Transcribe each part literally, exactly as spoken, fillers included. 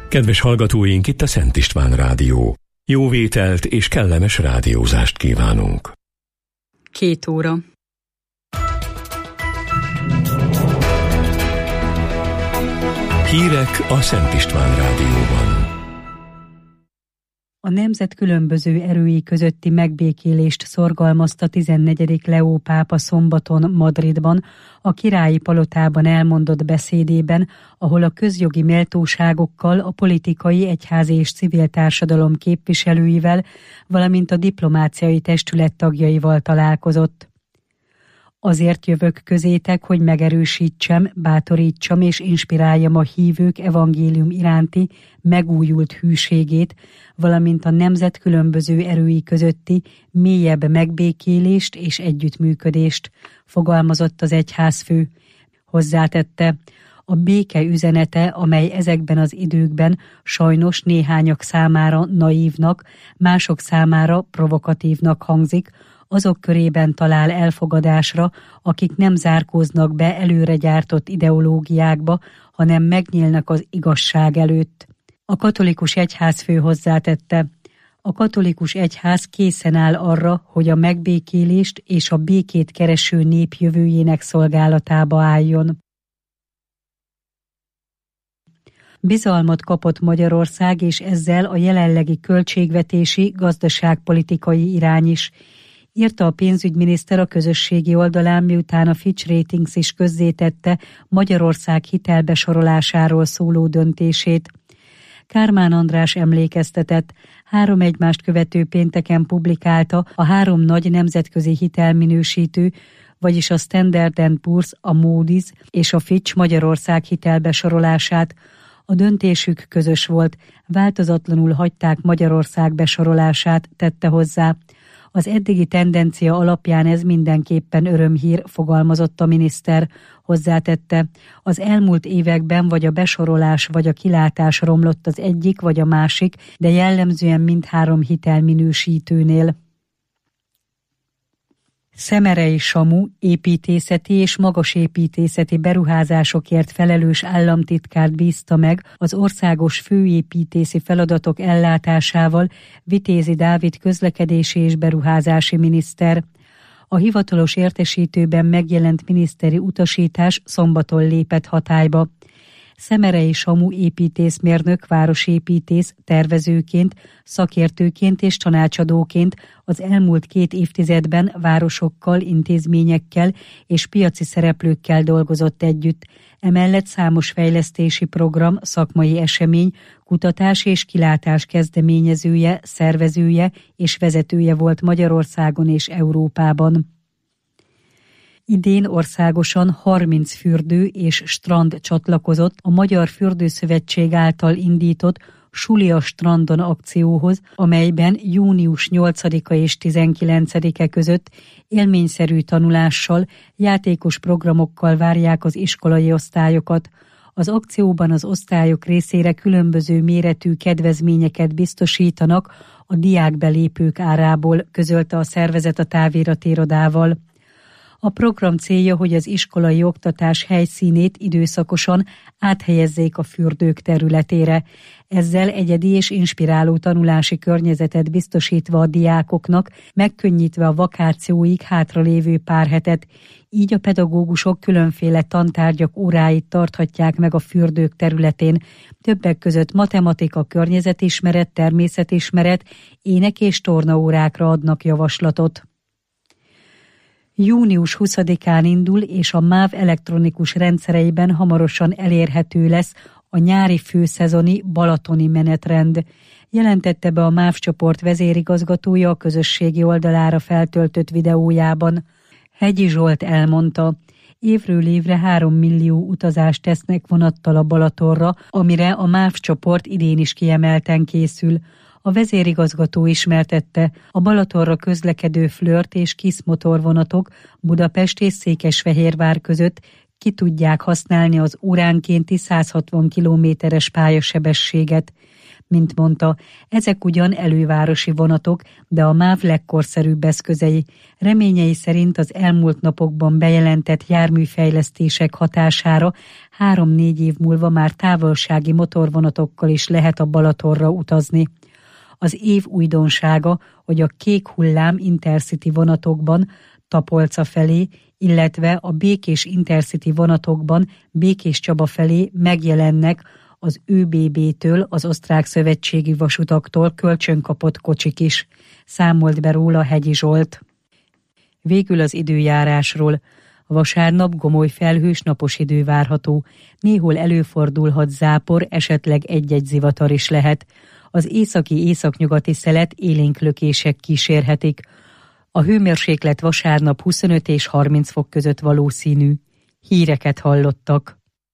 Kedves hallgatóink, itt a Szent István Rádió. Jó vételt és kellemes rádiózást kívánunk. Két óra. Hírek a Szent István Rádióban. A nemzet különböző erői közötti megbékélést szorgalmazta tizennegyedik Leó pápa szombaton Madridban, a királyi palotában elmondott beszédében, ahol a közjogi méltóságokkal, a politikai, egyházi és civil társadalom képviselőivel, valamint a diplomáciai testület tagjaival találkozott. Azért jövök közétek, hogy megerősítsem, bátorítsam és inspiráljam a hívők evangélium iránti megújult hűségét, valamint a nemzet különböző erői közötti mélyebb megbékélést és együttműködést, fogalmazott az egyházfő. Hozzátette, a béke üzenete, amely ezekben az időkben sajnos néhányak számára naívnak, mások számára provokatívnak hangzik, azok körében talál elfogadásra, akik nem zárkóznak be előre gyártott ideológiákba, hanem megnyílnak az igazság előtt. A katolikus egyházfő hozzátette, a katolikus egyház készen áll arra, hogy a megbékélést és a békét kereső nép jövőjének szolgálatába álljon. Bizalmat kapott Magyarország, és ezzel a jelenlegi költségvetési, gazdaságpolitikai irány is, írta a pénzügyminiszter a közösségi oldalán, miután a Fitch Ratings is közzétette Magyarország hitelbesorolásáról szóló döntését. Kármán András emlékeztetett, három egymást követő pénteken publikálta a három nagy nemzetközi hitelminősítő, vagyis a Standard and Poor's, a Moody's és a Fitch Magyarország hitelbesorolását. A döntésük közös volt, változatlanul hagyták Magyarország besorolását, tette hozzá. Az eddigi tendencia alapján ez mindenképpen örömhír, fogalmazott a miniszter. Hozzátette, az elmúlt években vagy a besorolás vagy a kilátás romlott az egyik vagy a másik, de jellemzően mindhárom hitelminősítőnél. Szemerei Samu építészeti és magasépítészeti beruházásokért felelős államtitkárt bízta meg az országos főépítési feladatok ellátásával Vitézi Dávid közlekedési és beruházási miniszter. A hivatalos értesítőben megjelent miniszteri utasítás szombaton lépett hatályba. Szemerei Samu építészmérnök, városépítész, tervezőként, szakértőként és tanácsadóként az elmúlt két évtizedben városokkal, intézményekkel és piaci szereplőkkel dolgozott együtt. Emellett számos fejlesztési program, szakmai esemény, kutatás és kilátás kezdeményezője, szervezője és vezetője volt Magyarországon és Európában. Idén országosan harminc fürdő és strand csatlakozott a Magyar Fürdőszövetség által indított Suli a strandon akcióhoz, amelyben június nyolcadika és tizenkilencedike között élményszerű tanulással, játékos programokkal várják az iskolai osztályokat. Az akcióban az osztályok részére különböző méretű kedvezményeket biztosítanak a diákbelépők árából, közölte a szervezet a táviratirodával. A program célja, hogy az iskolai oktatás helyszínét időszakosan áthelyezzék a fürdők területére, ezzel egyedi és inspiráló tanulási környezetet biztosítva a diákoknak, megkönnyítve a vakációig hátralévő pár hetet, így a pedagógusok különféle tantárgyak óráit tarthatják meg a fürdők területén, többek között matematika, környezetismeret, természetismeret, ének és tornaórákra adnak javaslatot. június huszadikán indul, és a MÁV elektronikus rendszereiben hamarosan elérhető lesz a nyári főszezoni balatoni menetrend, jelentette be a MÁV csoport vezérigazgatója a közösségi oldalára feltöltött videójában. Hegyi Zsolt elmondta, évről évre három millió utazást tesznek vonattal a Balatonra, amire a MÁV csoport idén is kiemelten készül. A vezérigazgató ismertette, a Balatonra közlekedő Flört és Kisz motorvonatok Budapest és Székesfehérvár között ki tudják használni az óránkénti száz hatvan kilométeres pályasebességet. Mint mondta, ezek ugyan elővárosi vonatok, de a MÁV legkorszerűbb eszközei. Reményei szerint az elmúlt napokban bejelentett járműfejlesztések hatására három-négy év múlva már távolsági motorvonatokkal is lehet a Balatonra utazni. Az év újdonsága, hogy a kék hullám Intercity vonatokban Tapolca felé, illetve a Békés Intercity vonatokban Békéscsaba felé megjelennek az ö bé bé-től, az Osztrák Szövetségi Vasutaktól kölcsönkapott kocsik is, számolt be róla Hegyi Zsolt. Végül az időjárásról. Vasárnap gomoly felhős napos idő várható, néhol előfordulhat zápor, esetleg egy-egy zivatar is lehet. Az északi északnyugati szelet élénk lökések kísérhetik. A hőmérséklet vasárnap huszonöt és harminc fok között valószínű. Híreket hallottak.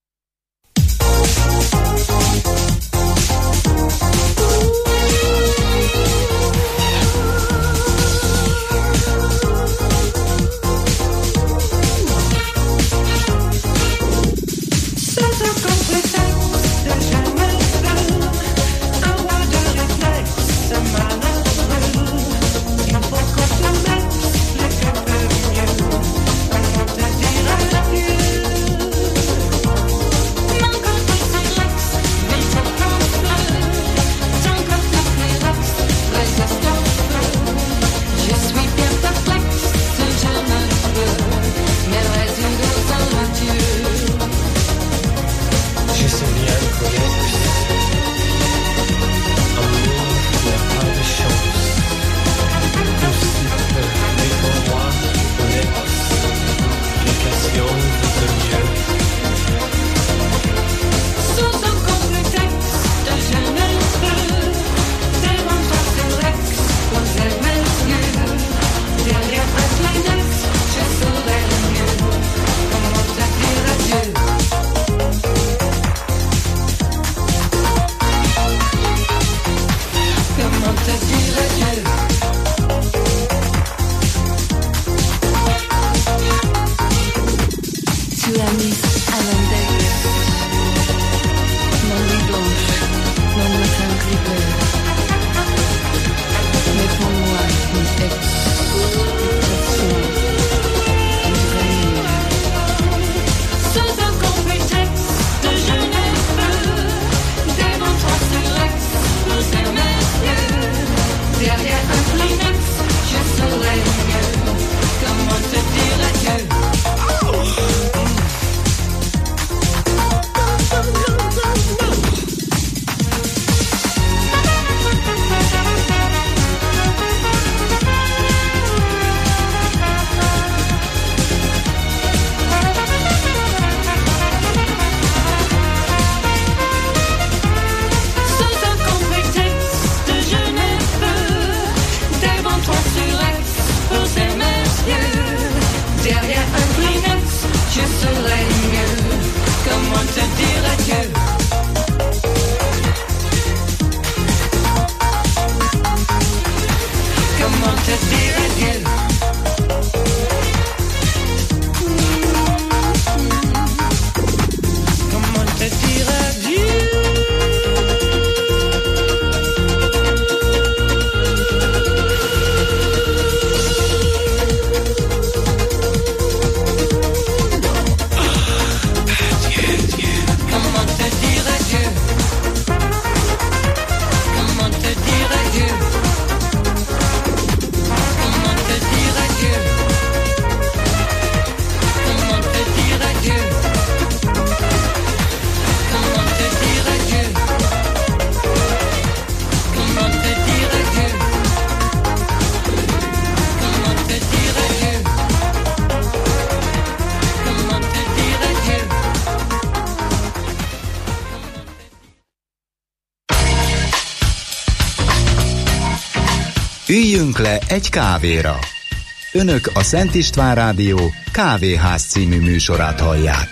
Üljünk le egy kávéra. Önök a Szent István Rádió Kávéház című műsorát hallják.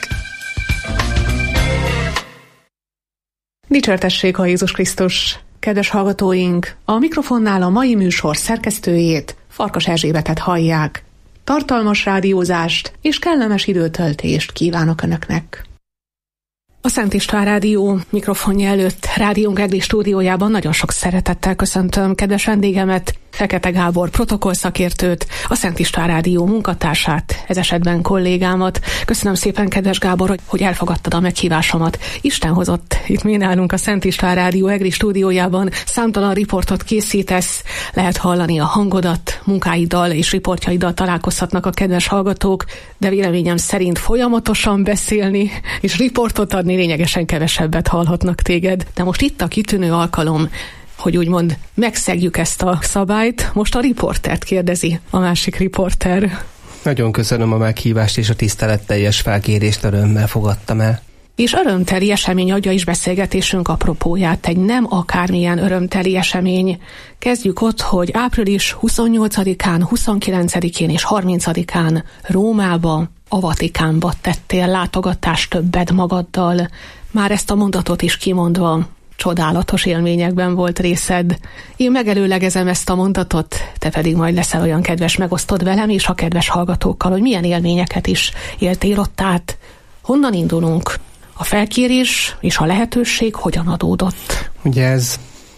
Dicsértessék a Jézus Krisztus! Kedves hallgatóink, a mikrofonnál a mai műsor szerkesztőjét, Farkas Erzsébetet hallják. Tartalmas rádiózást és kellemes időtöltést kívánok Önöknek! A Szent István Rádió mikrofonja előtt rádiónk egri stúdiójában nagyon sok szeretettel köszöntöm kedves vendégemet, Fekete Gábor protokollszakértőt, a Szent István Rádió munkatársát, ez esetben kollégámat. Köszönöm szépen, kedves Gábor, hogy, hogy elfogadtad a meghívásomat. Isten hozott itt mi nálunk a Szent István Rádió egri stúdiójában. Számtalan riportot készítesz, lehet hallani a hangodat, munkáiddal és riportjaiddal találkozhatnak a kedves hallgatók, de véleményem szerint folyamatosan beszélni és riportot adni lényegesen kevesebbet hallhatnak téged. De most itt a kitűnő alkalom, hogy úgymond megszegjük ezt a szabályt. Most a riportert kérdezi a másik riporter. Nagyon köszönöm a meghívást, és a tiszteletteljes felkérést örömmel fogadtam el. És örömteli esemény adja is beszélgetésünk apropóját, egy nem akármilyen örömteli esemény. Kezdjük ott, hogy április huszonnyolcadikán, huszonkilencedikén és harmincadikán Rómába, a Vatikánba tettél látogatást többed magaddal. Már ezt a mondatot is kimondva, csodálatos élményekben volt részed. Én megelőlegezem ezt a mondatot, te pedig majd leszel olyan kedves, megosztod velem és a kedves hallgatókkal, hogy milyen élményeket is éltél ott át. Honnan indulunk? A felkérés és a lehetőség hogyan adódott? Ugye ez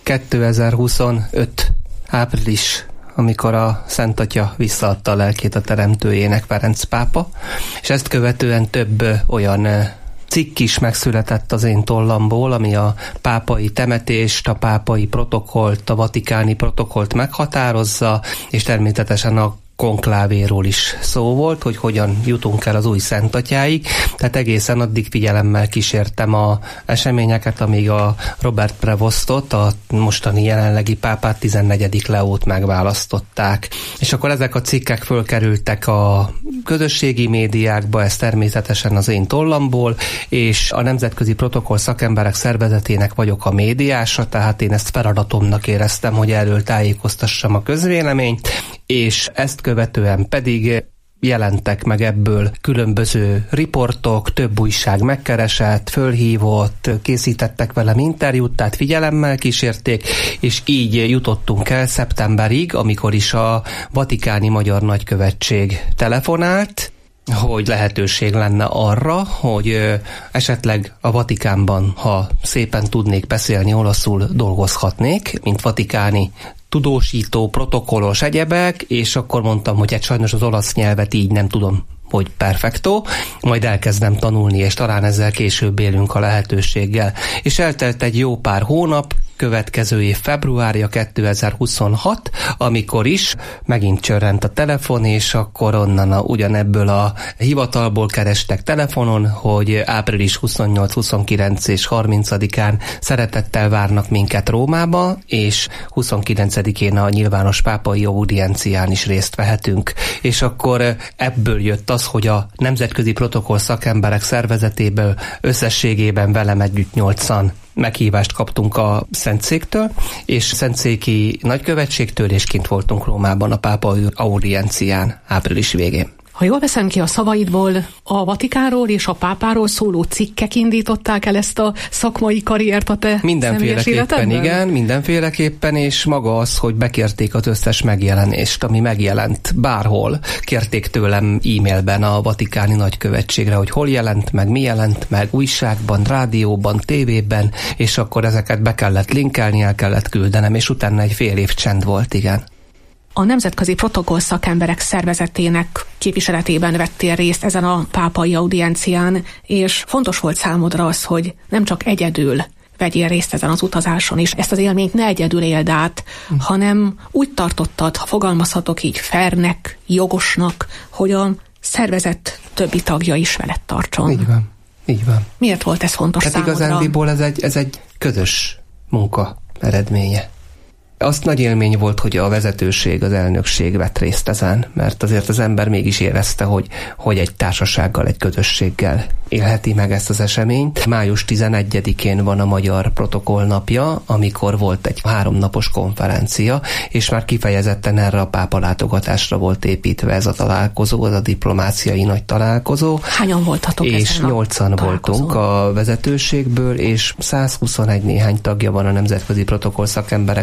kétezer-huszonöt április, amikor a Szent Atya visszaadta a lelkét a teremtőjének, Ferenc pápa, és ezt követően több olyan cikk is megszületett az én tollamból, ami a pápai temetést, a pápai protokollt, a vatikáni protokollt meghatározza, és természetesen a konklávéról is szó volt, hogy hogyan jutunk el az új Szent Atyáig, tehát egészen addig figyelemmel kísértem a eseményeket, amíg a Robert Prevostot, a mostani jelenlegi pápát, tizennegyedik Leót megválasztották. És akkor ezek a cikkek fölkerültek a közösségi médiákba, ez természetesen az én tollamból, és a Nemzetközi Protokoll Szakemberek Szervezetének vagyok a médiása, tehát én ezt feladatomnak éreztem, hogy erről tájékoztassam a közvéleményt, és ezt követően pedig jelentek meg ebből különböző riportok, több újság megkeresett, fölhívott, készítettek velem interjút, tehát figyelemmel kísérték, és így jutottunk el szeptemberig, amikor is a Vatikáni Magyar Nagykövetség telefonált, hogy lehetőség lenne arra, hogy esetleg a Vatikánban, ha szépen tudnék beszélni olaszul, dolgozhatnék, mint vatikáni tudósító, protokollos egyebek, és akkor mondtam, hogy hát sajnos az olasz nyelvet így nem tudom, hogy perfecto, majd elkezdem tanulni, és talán ezzel később élünk a lehetőséggel. És eltelt egy jó pár hónap, következő év februárja kétezer-huszonhat, amikor is megint csörrent a telefon, és akkor onnan a, ugyanebből a hivatalból kerestek telefonon, hogy április huszonnyolc, huszonkilenc és harmincadikán szeretettel várnak minket Rómába, és huszonkilencedikén a nyilvános pápai audiencián is részt vehetünk. És akkor ebből jött az, hogy a Nemzetközi Protokoll Szakemberek Szervezetéből összességében velem együtt nyolcan meghívást kaptunk a Szentszéktől, és Szentszéki Nagykövetségtől, és kint voltunk Rómában a pápa audiencián április végén. Ha jól veszem ki a szavaidból, a Vatikánról és a pápáról szóló cikkek indították el ezt a szakmai karriert a te mindenféleképpen, igen, mindenféleképpen, és maga az, hogy bekérték az összes megjelenést, ami megjelent bárhol. Kérték tőlem e-mailben a Vatikáni Nagykövetségre, hogy hol jelent meg, mi jelent meg, újságban, rádióban, tévében, és akkor ezeket be kellett linkelni, el kellett küldenem, és utána egy fél év csend volt, igen. A Nemzetközi Protokoll Szakemberek Szervezetének képviseletében vettél részt ezen a pápai audiencián, és fontos volt számodra az, hogy nem csak egyedül vegyél részt ezen az utazáson, és ezt az élményt ne egyedül éld át, hm. hanem úgy tartottad, ha fogalmazhatok így, fairnek, jogosnak, hogy a szervezet többi tagja is veled tartson. Így van, így van. Miért volt ez fontos Tehát számodra? igazándiból ez egy, ez egy közös munka eredménye. Azt nagy élmény volt, hogy a vezetőség, az elnökség vett részt ezen, mert azért az ember mégis érezte, hogy, hogy egy társasággal, egy közösséggel élheti meg ezt az eseményt. május tizenegyedikén van a Magyar Protokoll napja, amikor volt egy háromnapos konferencia, és már kifejezetten erre a pápa látogatásra volt építve ez a találkozó, ez a diplomáciai nagy találkozó. Hányan voltatok ezen? És nyolcan voltunk a vezetőségből, és százhuszonegy néhány tagja van a Nemzetközi Protokoll Szakemberek Szervezetének,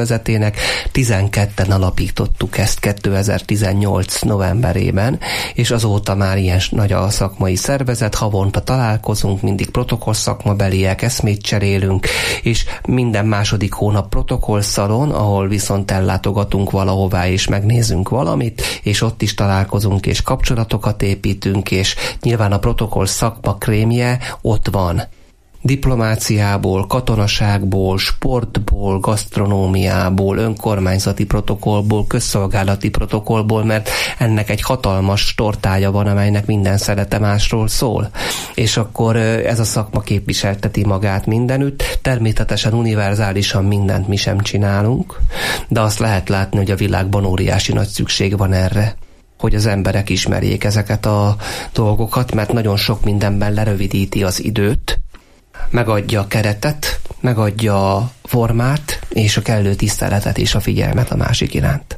szervezetének. tizenketten alapítottuk ezt kétezer-tizennyolc novemberében, és azóta már ilyen nagy a szakmai szervezet, havonta találkozunk, mindig protokoll szakmabeliek, eszmét cserélünk, és minden második hónap protokollszalon, ahol viszont ellátogatunk valahová, és megnézünk valamit, és ott is találkozunk, és kapcsolatokat építünk, és nyilván a protokoll szakma krémje ott van. Diplomáciából, katonaságból, sportból, gasztronómiából, önkormányzati protokollból, közszolgálati protokollból, mert ennek egy hatalmas tortája van, amelynek minden szelete másról szól. És akkor ez a szakma képviselteti magát mindenütt. Természetesen univerzálisan mindent mi sem csinálunk, de azt lehet látni, hogy a világban óriási nagy szükség van erre, hogy az emberek ismerjék ezeket a dolgokat, mert nagyon sok mindenben lerövidíti az időt, megadja a keretet, megadja a formát, és a kellő tiszteletet és a figyelmet a másik iránt.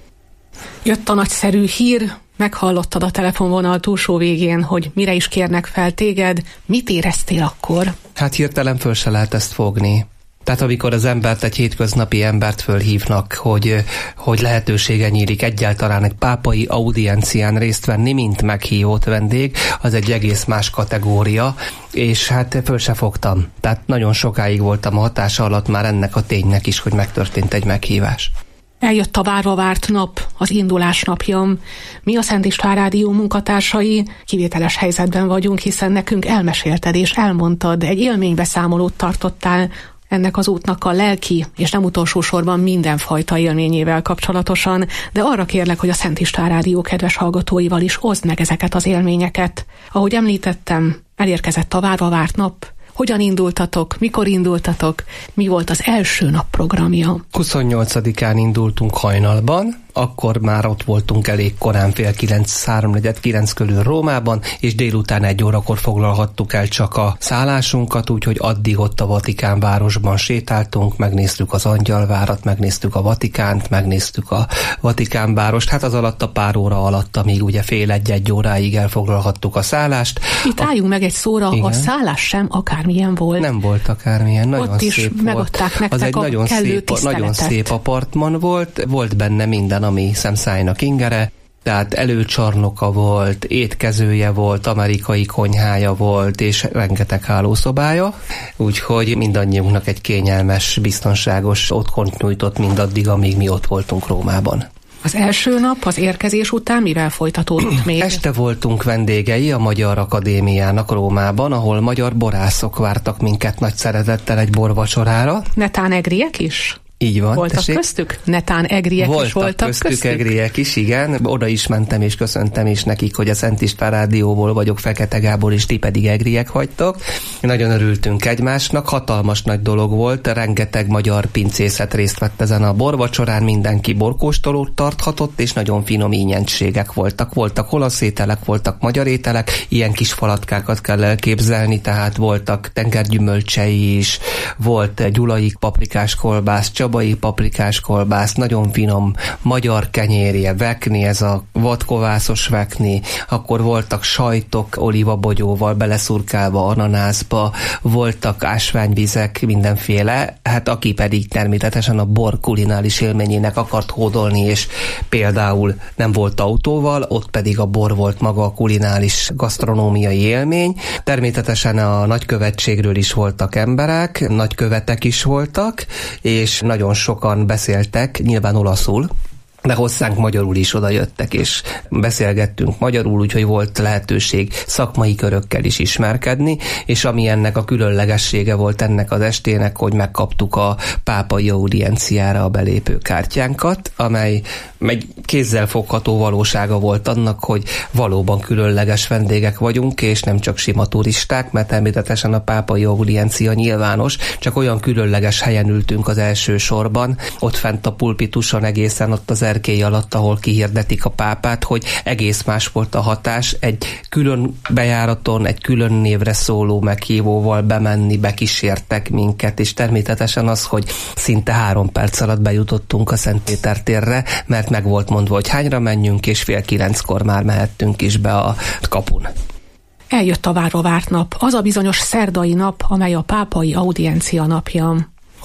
Jött a nagyszerű hír, meghallottad a telefonvonal túlsó végén, hogy mire is kérnek fel téged. Mit éreztél akkor? Hát hirtelen föl se lehet ezt fogni. Tehát amikor az embert, egy hétköznapi embert fölhívnak, hogy, hogy lehetősége nyílik egyáltalán egy pápai audiencián részt venni, mint meghívott vendég, az egy egész más kategória, és hát föl se fogtam. Tehát nagyon sokáig voltam a hatása alatt már ennek a ténynek is, hogy megtörtént egy meghívás. Eljött a várva várt nap, az indulás napja. Mi a Szent István Rádió munkatársai kivételes helyzetben vagyunk, hiszen nekünk elmesélted és elmondtad, egy élménybeszámolót tartottál ennek az útnak a lelki, és nem utolsó sorban mindenfajta élményével kapcsolatosan, de arra kérlek, hogy a Szent István Rádió kedves hallgatóival is oszd meg ezeket az élményeket. Ahogy említettem, elérkezett a várva várt nap. Hogyan indultatok? Mikor indultatok? Mi volt az első nap programja? huszonnyolcadikán indultunk hajnalban, akkor már ott voltunk elég korán, fél kilenc, háromnegyed kilenc körül Rómában, és délután egy órakor foglalhattuk el csak a szállásunkat, úgyhogy addig ott a Vatikán városban sétáltunk, megnéztük az Angyalvárat, megnéztük a Vatikánt, megnéztük a Vatikán várost, hát az alatt a pár óra alatt, amíg ugye fél egy-egy óráig elfoglalhattuk a szállást. Itt a... álljunk meg egy szóra, igen. A szállás sem akármilyen volt. Nem volt akármilyen, nagyon ott szép is volt. Megadták nektek az egy a nagyon kellő szép, tiszteletet. Nagyon szép apartman volt, volt benne minden, ami szemszájnak ingere, tehát előcsarnoka volt, étkezője volt, amerikai konyhája volt, és rengeteg hálószobája, úgyhogy mindannyiunknak egy kényelmes, biztonságos otthont nyújtott mindaddig, amíg mi ott voltunk Rómában. Az első nap, az érkezés után mivel folytatódott még? Este voltunk vendégei a Magyar Akadémiának Rómában, ahol magyar borászok vártak minket nagy szeretettel egy borvacsorára. Netán egriek is? Így van. Voltak tessék? köztük? Netán egriek voltak is voltak köztük? köztük? egriek is, igen. Oda is mentem és köszöntem is nekik, hogy a Szent István Rádióból vagyok, Fekete Gábor, és ti pedig egriek vagytok. Nagyon örültünk egymásnak, hatalmas nagy dolog volt, rengeteg magyar pincészet részt vett ezen a borvacsorán, mindenki borkóstolót tarthatott, és nagyon finom ínyentségek voltak. Voltak olasz ételek, voltak magyar ételek, ilyen kis falatkákat kell elképzelni, tehát voltak tengergyümölcsei is, volt gyulai paprikás kolbász, csabai paprikás kolbász, nagyon finom magyar kenyérje, vekni, ez a vadkovászos vekni, akkor voltak sajtok olívabogyóval beleszurkálva ananászba, voltak ásványvizek, mindenféle, hát aki pedig természetesen a bor kulináris élményének akart hódolni, és például nem volt autóval, ott pedig a bor volt maga a kulináris gasztronómiai élmény. Természetesen a nagykövetségről is voltak emberek, nagykövetek is voltak, és nagyon sokan beszéltek, nyilván olaszul, de hozzánk magyarul is oda jöttek, és beszélgettünk magyarul, úgyhogy volt lehetőség szakmai körökkel is ismerkedni, és ami ennek a különlegessége volt ennek az estének, hogy megkaptuk a pápai audienciára a belépőkártyánkat, amely egy kézzelfogható valósága volt annak, hogy valóban különleges vendégek vagyunk, és nem csak sima turisták, mert természetesen a pápai audiencia nyilvános, csak olyan különleges helyen ültünk az első sorban, ott fent a pulpituson egészen ott az erkély alatt, ahol kihirdetik a pápát, hogy egész más volt a hatás, egy külön bejáraton, egy külön névre szóló meghívóval bemenni, bekísértek minket, és természetesen az, hogy szinte három perc alatt bejutottunk a Szent Péter térre, mert meg volt mondva, hogy hányra menjünk, és fél kilenckor már mehettünk is be a kapun. Eljött a várva várt nap, az a bizonyos szerdai nap, amely a pápai audiencia napja.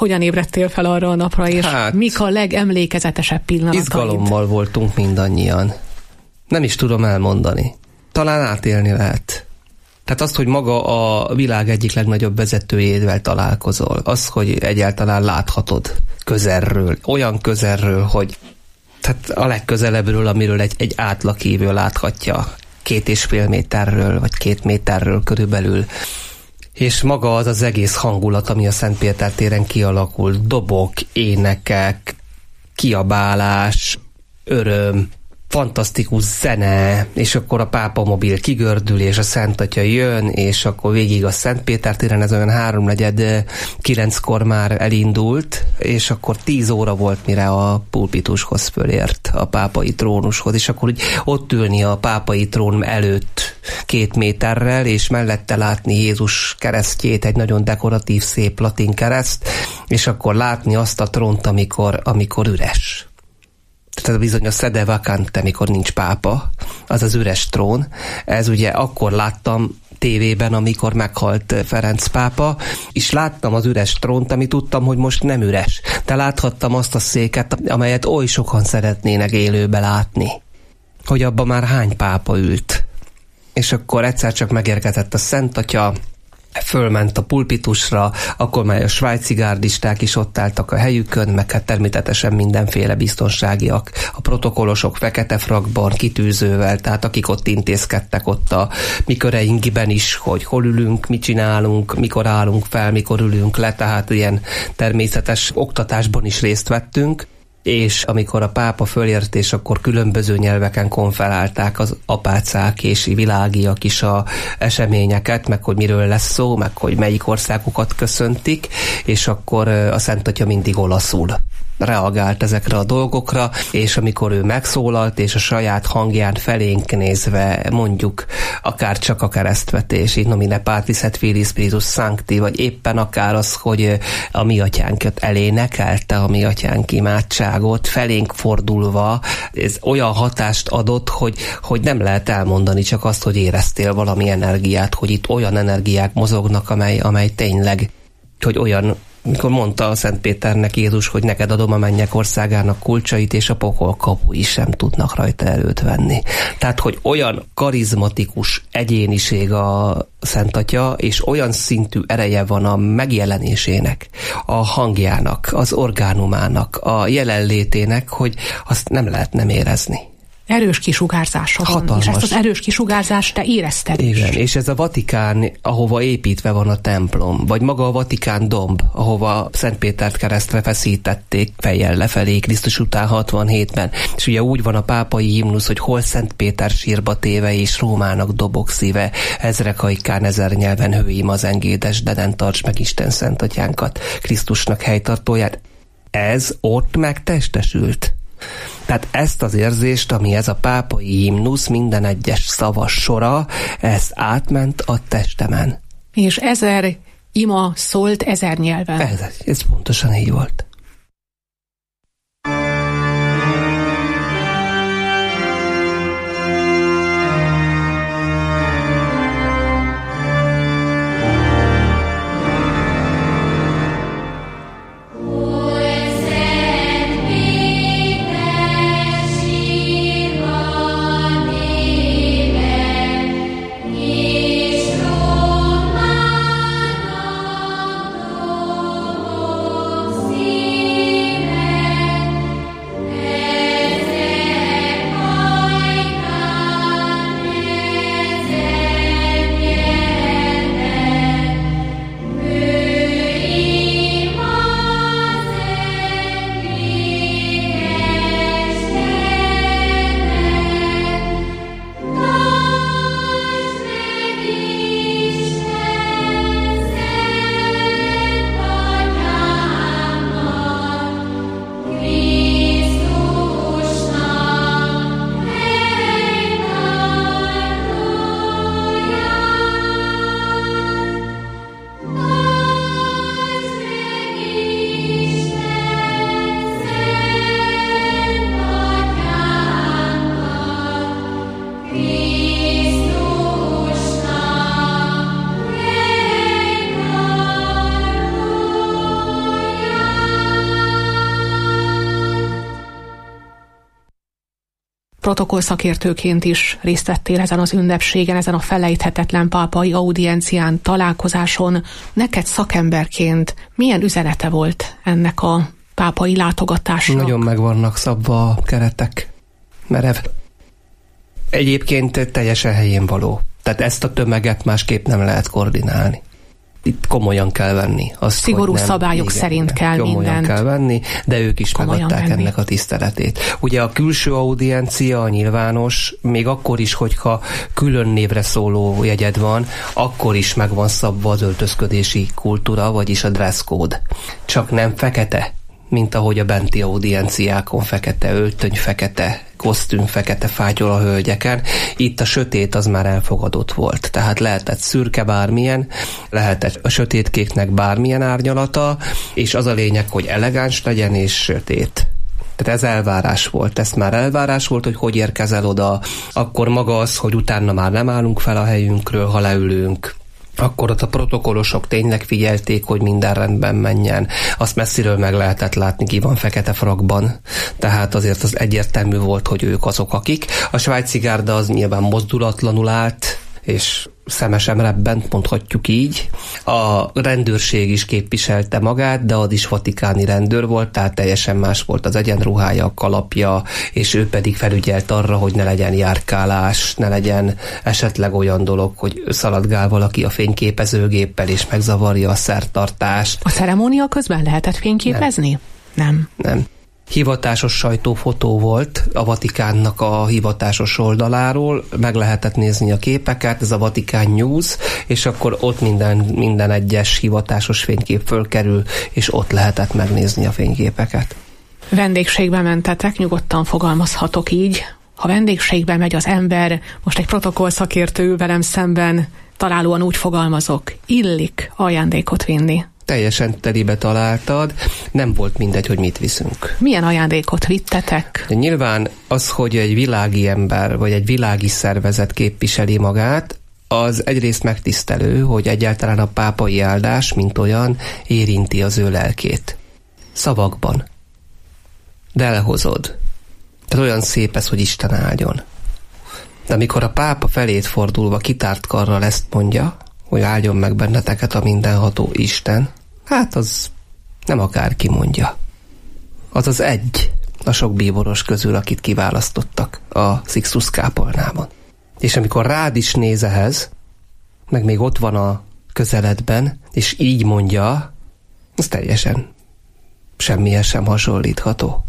hogyan ébredtél fel arra a napra, és hát, mik a legemlékezetesebb pillanataid? Izgalommal voltunk mindannyian. Nem is tudom elmondani. Talán átélni lehet. Tehát az, hogy maga a világ egyik legnagyobb vezetőjével találkozol, az, hogy egyáltalán láthatod közelről, olyan közelről, hogy tehát a legközelebbről, amiről egy, egy átlagívő láthatja, két és fél méterről, vagy két méterről körülbelül. És maga az az egész hangulat, ami a Szent Péter téren kialakult, dobok, énekek, kiabálás, öröm, fantasztikus zene, és akkor a pápa mobil kigördül, és a Szent Atya jön, és akkor végig a Szent Péter téren, ez olyan háromnegyed kilenckor már elindult, és akkor tíz óra volt, mire a pulpitushoz fölért, a pápai trónushoz, és akkor úgy ott ülni a pápai trón előtt két méterrel, és mellette látni Jézus keresztjét, egy nagyon dekoratív, szép latin kereszt, és akkor látni azt a trónt, amikor, amikor üres. Tehát bizony a sede vacante, mikor nincs pápa, az az üres trón. Ez ugye akkor láttam tévében, amikor meghalt Ferenc pápa, és láttam az üres trónt, ami tudtam, hogy most nem üres. De láthattam azt a széket, amelyet oly sokan szeretnének élőbe látni. Hogy abban már hány pápa ült. És akkor egyszer csak megérkezett a Szent Atya, fölment a pulpitusra, akkor már a svájci gárdisták is ott álltak a helyükön, meg hát természetesen mindenféle biztonságiak, a protokollosok fekete frakban, kitűzővel, tehát akik ott intézkedtek ott a mi köreinkben is, hogy hol ülünk, mit csinálunk, mikor állunk fel, mikor ülünk le, tehát ilyen természetes oktatásban is részt vettünk. És amikor a pápa fölért, és akkor különböző nyelveken konferálták az apácák és világiak is a eseményeket, meg hogy miről lesz szó, meg hogy melyik országokat köszöntik, és akkor a Szent Atya mindig olaszul reagált ezekre a dolgokra, és amikor ő megszólalt, és a saját hangján felénk nézve mondjuk akár csak a keresztvetés, in nomine Patris et Filii Spiritus Sancti, vagy éppen akár az, hogy a mi atyánkat elénekelte, a mi atyánk imádságot, felénk fordulva, ez olyan hatást adott, hogy, hogy nem lehet elmondani, csak azt, hogy éreztél valami energiát, hogy itt olyan energiák mozognak, amely, amely tényleg, hogy olyan, mikor mondta a Szent Péternek Jézus, hogy neked adom a mennyek országának kulcsait, és a pokol kapui sem tudnak rajta előtt venni. Tehát, hogy olyan karizmatikus egyéniség a Szent Atya, és olyan szintű ereje van a megjelenésének, a hangjának, az orgánumának, a jelenlétének, hogy azt nem lehet nem érezni. Erős kisugárzása van, és ezt az erős kisugárzást te érezted is. Igen, és ez a Vatikán, ahova építve van a templom, vagy maga a Vatikán domb, ahova Szent Pétert keresztre feszítették fejjel lefelé Krisztus után hatvanhétben, és ugye úgy van a pápai himnusz, hogy hol Szent Péter sírba téve, és Rómának dobog szíve, ezrek hajkán ezer nyelven hőim az engédes, deden tarts meg Isten Szent Atyánkat, Krisztusnak helytartóját. Ez ott megtestesült. Tehát ezt az érzést, ami ez a pápai himnusz, minden egyes szavas sora, ez átment a testemen. És ezer ima szólt ezer nyelven. Ez, ez pontosan így volt. See protokollszakértőként is részt vettél ezen az ünnepségen, ezen a felejthetetlen pápai audiencián, találkozáson. Neked szakemberként milyen üzenete volt ennek a pápai látogatásnak? Nagyon meg vannak szabva a keretek. Merev. Egyébként teljesen helyén való. Tehát ezt a tömeget másképp nem lehet koordinálni. Itt komolyan kell venni. Azt, Szigorú nem, szabályok igen, szerint kell komolyan mindent. kell venni, de ők is komolyan megadták venni. ennek a tiszteletét. Ugye a külső audiencia, a nyilvános, még akkor is, hogyha külön névre szóló jegyed van, akkor is meg van szabva az öltözködési kultúra, vagyis a dress code. Csak nem fekete, mint ahogy a benti audienciákon fekete öltöny, fekete kosztüm, fekete fátyol a hölgyeken. Itt a sötét az már elfogadott volt. Tehát lehetett szürke bármilyen, lehetett a sötétkéknek bármilyen árnyalata, és az a lényeg, hogy elegáns legyen és sötét. Tehát ez elvárás volt. Ez már elvárás volt, hogy hogy érkezel oda. Akkor maga az, hogy utána már nem állunk fel a helyünkről, ha leülünk. Akkor ott a protokollosok tényleg figyelték, hogy minden rendben menjen. Azt messziről meg lehetett látni, ki van fekete frakban. Tehát azért az egyértelmű volt, hogy ők azok, akik. A svájci gárda az nyilván mozdulatlanul állt, és szemesen rebbent, mondhatjuk így. A rendőrség is képviselte magát, de az is vatikáni rendőr volt, tehát teljesen más volt az egyenruhája, a kalapja, és ő pedig felügyelt arra, hogy ne legyen járkálás, ne legyen esetleg olyan dolog, hogy szaladgál valaki a fényképezőgéppel, és megzavarja a szertartást. A ceremónia közben lehetett fényképezni? Nem. Nem. Nem. Hivatásos sajtófotó volt a Vatikánnak a hivatásos oldaláról, meg lehetett nézni a képeket, ez a Vatikán News, és akkor ott minden, minden egyes hivatásos fénykép fölkerül, és ott lehetett megnézni a fényképeket. Vendégségbe mentetek, nyugodtan fogalmazhatok így. Ha vendégségbe megy az ember, most egy protokollszakértő velem szemben, találóan úgy fogalmazok, illik ajándékot vinni. Teljesen telibe találtad, nem volt mindegy, hogy mit viszünk. Milyen ajándékot vittetek? De nyilván az, hogy egy világi ember, vagy egy világi szervezet képviseli magát, az egyrészt megtisztelő, hogy egyáltalán a pápai áldás, mint olyan, érinti az ő lelkét. Szavakban. De elhozod. Tehát olyan szép ez, hogy Isten áldjon. De amikor a pápa felét fordulva kitárt karral ezt mondja, hogy áldjon meg benneteket a mindenható Isten, hát az nem akárki mondja. Az az egy a sok bíboros közül, akit kiválasztottak a Sixtus kápolnában. És amikor rád is néz ehhez, meg még ott van a közeledben, és így mondja, az teljesen semmihez sem hasonlítható.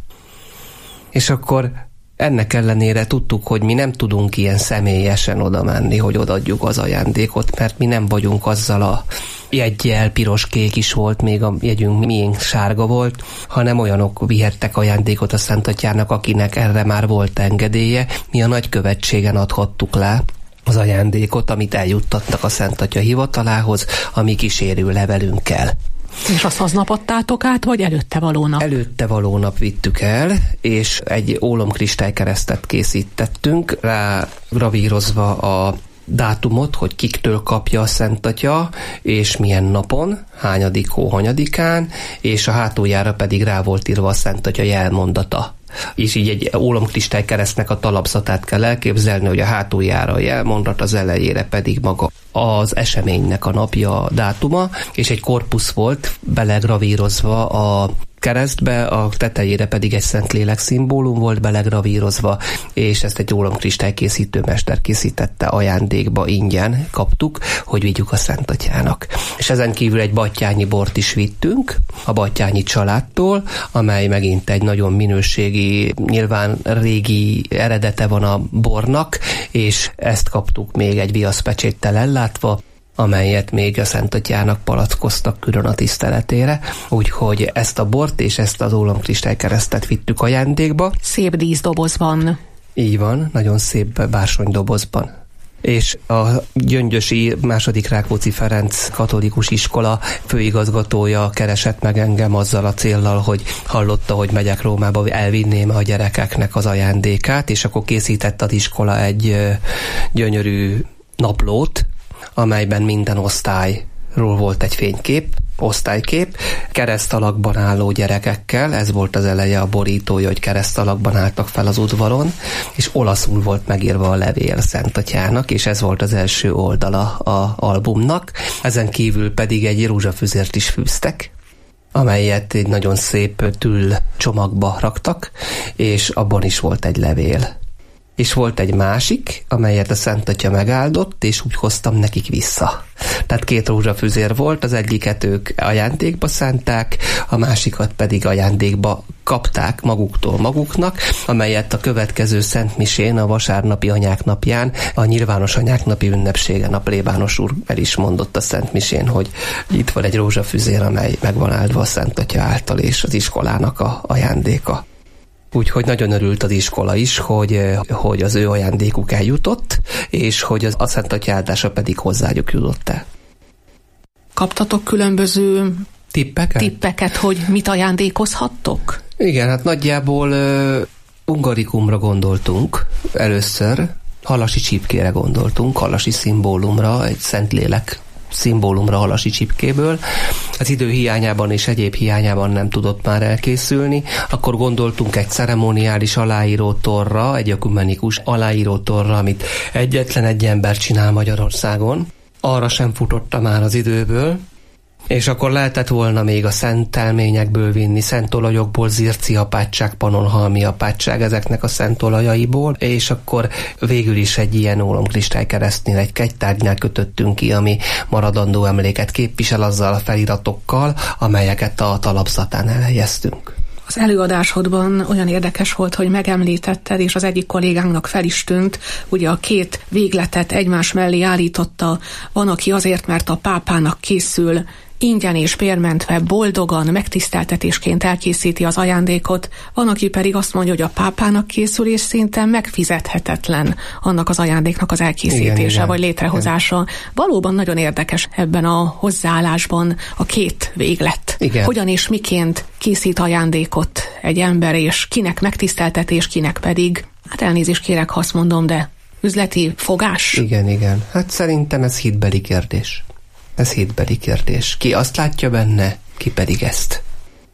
És akkor ennek ellenére tudtuk, hogy mi nem tudunk ilyen személyesen oda menni, hogy odaadjuk az ajándékot, mert mi nem vagyunk azzal a jeggyel, piros-kék is volt, még a jegyünk miénk sárga volt, hanem olyanok vihettek ajándékot a Szentatyának, akinek erre már volt engedélye. Mi a nagykövetségen adhattuk le az ajándékot, amit eljuttattak a Szentatya hivatalához, ami kísérő levelünkkel. És azt aznap adtátok át, vagy előtte való nap? Előtte való nap vittük el, és egy ólomkristálykeresztet készítettünk, rá gravírozva a dátumot, hogy kiktől kapja a Szentatya, és milyen napon, hányadikó, hanyadikán, és a hátuljára pedig rá volt írva a Szentatya jelmondata. És így egy ólomkristálykeresztnek a talapzatát kell elképzelni, hogy a hátuljára a jelmondat, az elejére pedig maga az eseménynek a napja, a dátuma, és egy korpusz volt belegravírozva a keresztbe, a tetejére pedig egy Szentlélek szimbólum volt belegravírozva, és ezt egy ólomkristály készítő mester készítette ajándékba, ingyen kaptuk, hogy vigyük a Szentatyának. És ezen kívül egy battyányi bort is vittünk, a Battyányi családtól, amely megint egy nagyon minőségi, nyilván régi eredete van a bornak, és ezt kaptuk még egy viaszpecséttel ellátva, amelyet még a Szentatyának palackoztak külön a tiszteletére, úgyhogy ezt a bort és ezt az ólomkristálykeresztet vittük ajándékba. Szép díszdobozban. Így van, nagyon szép bársonydobozban. És a Gyöngyösi második Rákóczi Ferenc katolikus iskola főigazgatója keresett meg engem azzal a céllal, hogy hallotta, hogy megyek Rómába, elvinném a gyerekeknek az ajándékát, és akkor készített az iskola egy gyönyörű naplót, amelyben minden osztályról volt egy fénykép, osztálykép, kereszt alakban álló gyerekekkel, ez volt az eleje, a borítója, hogy kereszt alakban álltak fel az udvaron, és olaszul volt megírva a levél Szent Atyának, és ez volt az első oldala a albumnak. Ezen kívül pedig egy rózsafüzért is fűztek, amelyet egy nagyon szép tül csomagba raktak, és abban is volt egy levél. És volt egy másik, amelyet a Szent Atya megáldott, és úgy hoztam nekik vissza. Tehát két rózsafüzér volt, az egyiket ők ajándékba szánták, a másikat pedig ajándékba kapták maguktól maguknak, amelyet a következő Szent Misén, a vasárnapi anyák napján, a nyilvános anyák napi ünnepségen a plébános úr el is mondott a Szent Misén, hogy itt van egy rózsafüzér, amely meg van áldva a Szent Atya által, és az iskolának a ajándéka. Úgyhogy nagyon örült az iskola is, hogy, hogy az ő ajándékuk eljutott, és hogy az a Szent Atya áldása pedig hozzájuk jutott el. Kaptatok különböző tippeket, tippeket hogy mit ajándékozhattok? Igen, hát nagyjából uh, ungarikumra gondoltunk először, halasi csipkére gondoltunk, halasi szimbólumra, egy Szentlélek szimbólumra halasi csipkéből. Az idő hiányában és egyéb hiányában nem tudott már elkészülni. Akkor gondoltunk egy ceremoniális aláírótorra, egy ökumenikus aláírótorra, amit egyetlen egy ember csinál Magyarországon. Arra sem futotta már az időből. És akkor lehetett volna még a szentelményekből vinni, szentolajokból, zirci apátság, panonhalmi apátság, ezeknek a szentolajaiból, és akkor végül is egy ilyen ólomkristálykeresztnél, egy kegytárgynál kötöttünk ki, ami maradandó emléket képvisel azzal a feliratokkal, amelyeket a talapzatán elhelyeztünk. Az előadásodban olyan érdekes volt, hogy megemlítetted, és az egyik kollégánknak fel is tűnt, ugye a két végletet egymás mellé állította, van, aki azért, mert a pápának készül, ingyen és bérmentve boldogan, megtiszteltetésként elkészíti az ajándékot, van, aki pedig azt mondja, hogy a pápának készül, és szinte megfizethetetlen annak az ajándéknak az elkészítése, igen, igen, vagy létrehozása. Igen. Valóban nagyon érdekes ebben a hozzáállásban a két véglet. Igen. Hogyan és miként készít ajándékot egy ember, és kinek megtiszteltetés, kinek pedig, hát elnézést kérek, ha azt mondom, de üzleti fogás? Igen, igen. Hát szerintem ez hitbeli kérdés. Ez hitbeli kérdés. Ki azt látja benne, ki pedig ezt.